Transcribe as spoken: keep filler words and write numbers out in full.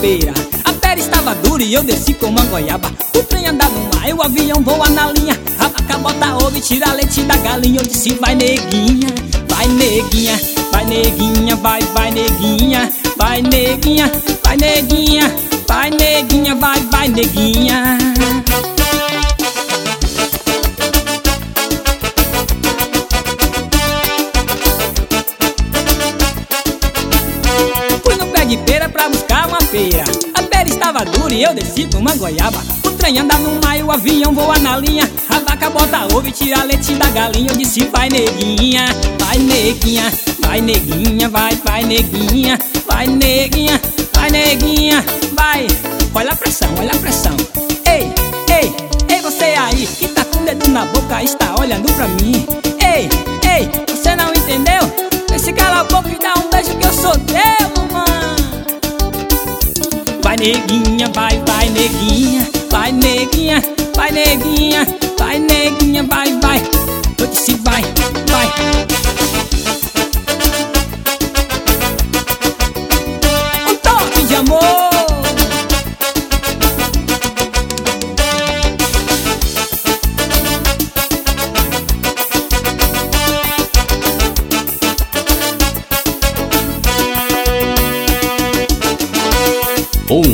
pera. A pera estava dura e eu desci com uma goiaba. O trem anda no mar e o avião voa na linha. A vaca bota ovo e tira leite da galinha. Eu disse vai neguinha, vai neguinha, vai neguinha, vai, vai neguinha, vai neguinha, vai neguinha, vai neguinha, vai, vai neguinha. Fui no pé de pera pra buscar uma pera. A pera estava dura e eu desci com uma goiaba. O trem anda no mar e o avião voa na linha. A vaca bota ovo e tira leite da galinha. Eu disse vai neguinha, vai neguinha, vai neguinha, vai, vai neguinha, vai neguinha, vai neguinha, vai. Olha a pressão, olha a pressão. Ei, ei, ei você aí que tá com o dedo na boca, está olhando pra mim. Ei, ei, você não entendeu? Vem se cala a boca e dá um beijo que eu sou teu, mamãe. Vai neguinha, vai, vai neguinha, vai neguinha, vai neguinha.